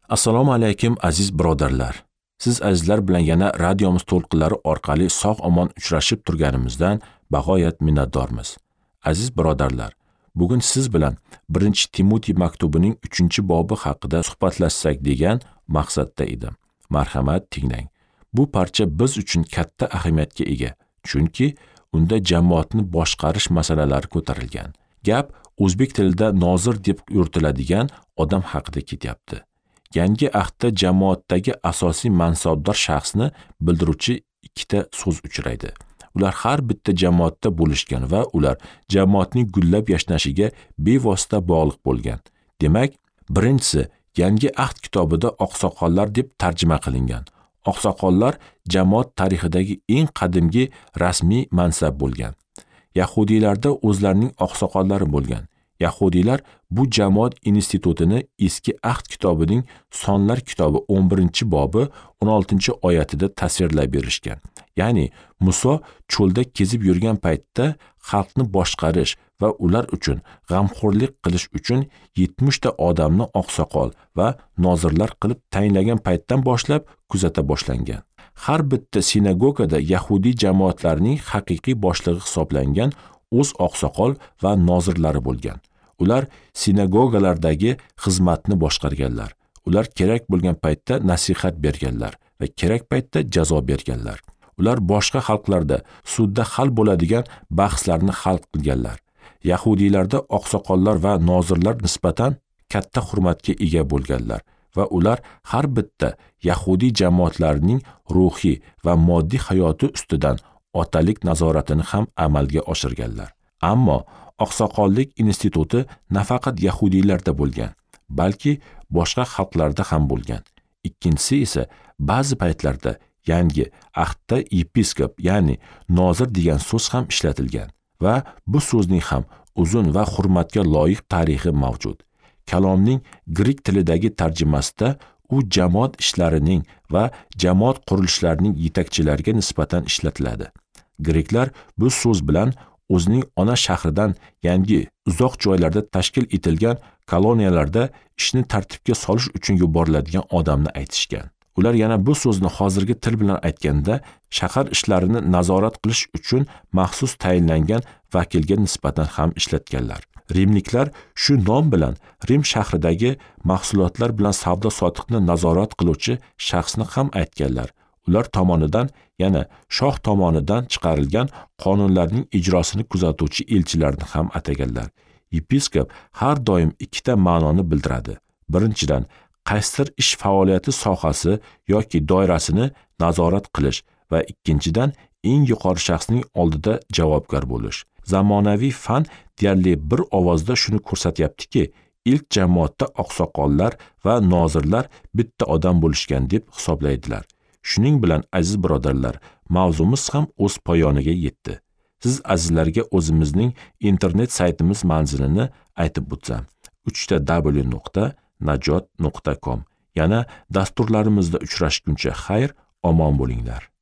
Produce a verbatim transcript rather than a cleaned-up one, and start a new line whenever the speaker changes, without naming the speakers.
Assalomu alaykum aziz birodarlar. Siz azizlar bilan yana radiomiz to'lqinlari orqali sog'-omon uchrashib turganimizdan bag'oyat minnatdormiz. Aziz birodarlar, bugun siz bilan birinchi Timotiy maktubining uchinchi bobi haqida suhbatlashsak degan maqsadda edim. Marhamat tinglang. Bu parcha biz uchun katta ahamiyatga ega, chunki unda jamoatni boshqarish masalalari ko'tarilgan. Gap o'zbek tilida nozir deb yuritiladigan odam haqida ketyapti. Yangi ahdda jamoatdagi asosiy mansabdor shaxsni bildiruvchi ikkita so'z uchraydi. Ular har bitta jamoatda bo'lishgan va ular jamoatning gullab yashnashiga bevosita bog'liq bo'lgan. Demak, birinchisi Yangi ahd kitobida oqsoqollar deb tarjima qilingan. Oqsoqollar jamoat tarixidagi eng qadimgi rasmiy mansab bo'lgan. Yahudiylarda o'zlarining oqsoqollari bo'lgan. Yahudiylar bu jamoat institutini eski ahd kitobining sonlar kitobi o'n birinchi bobi o'n oltinchi oyatida tasvirlab berishgan. Ya'ni Muso cho'lda kezib yurgan paytda xalqni boshqarish va ular uchun g'amxo'rlik qilish uchun yetmish ta odamni oqsoqol va nozirlar qilib tayinlagan paytdan boshlab kuzata boshlangan. Har bitta sinagogada yahudiy jamoatlarining haqiqiy boshlig'i hisoblangan o'z oqsoqol va nozirlari bo'lgan. Ular sinagogalardagi xizmatni boshqarganlar. Ular kerak bo'lgan paytda nasihat berganlar va kerak paytda jazo berganlar. Ular boshqa xalqlarda sudda hal bo'ladigan bahslarni hal qilganlar. Yahudiylarda oqsoqollar va nozirlar nisbatan katta hurmatga ega bo'lganlar va ular har bitta yahudiy jamoatlarining ruhiy va moddiy hayoti ustidan otalik nazoratini ham amalga oshirganlar. Ammo oqsoqollik instituti nafaqat yahudiylarda bo'lgan, balki boshqa xalqlarda ham bo'lgan. Ikkinchisi esa ba'zi paytlarda yangi ahdda yepiskop, ya'ni nozir degan so'z ham ishlatilgan va bu so'zning ham uzun va hurmatga loyiq tarixi mavjud. Kalomning grek tilidagi tarjimasida u jamoat ishlarining va jamoat qurilishlarining yetakchilariga nisbatan ishlatiladi. Greklar bu so'z bilan o'zining ona shahridan yangi uzoq joylarda tashkil etilgan koloniyalarda ishni tartibga solish uchun yuboriladigan odamni aytishgan. Ular yana bu so'zni hozirgi til bilan aytganda shahar ishlarini nazorat qilish uchun maxsus tayinlangan vakilga nisbatan ham ishlatganlar. Rimliklar shu nom bilan Rim shahridagi mahsulotlar bilan savdo-sotiqni nazorat qiluvchi shaxsni ham aytganlar. Ular tomonidan yana shoh tomonidan chiqarilgan qonunlarning ijrosini kuzatuvchi elchilarni ham ataganlar. Yepiskop har doim ikkita ma'noni bildiradi. Birinchidan, qaysidir ish faoliyati sohasi yoki doirasini nazorat qilish va ikkinchidan, eng yuqori shaxsning oldida javobgar bo'lish. Zamonaviy fan deyarli bir ovozda shuni ko'rsatyaptiki, ilk jamoatda oqsoqollar va nozirlar bitta odam bo'lishgan deb hisoblaydilar. Shuning bilan aziz birodarlar, mavzumiz ham o'z poyoniga yetdi. Siz azizlarga o'zimizning internet saytimiz manzilini aytib o'tsam, uch ta w nuqta najot nuqta com. Yana dasturlarimizda uchrashguncha xayr, omon bo'linglar.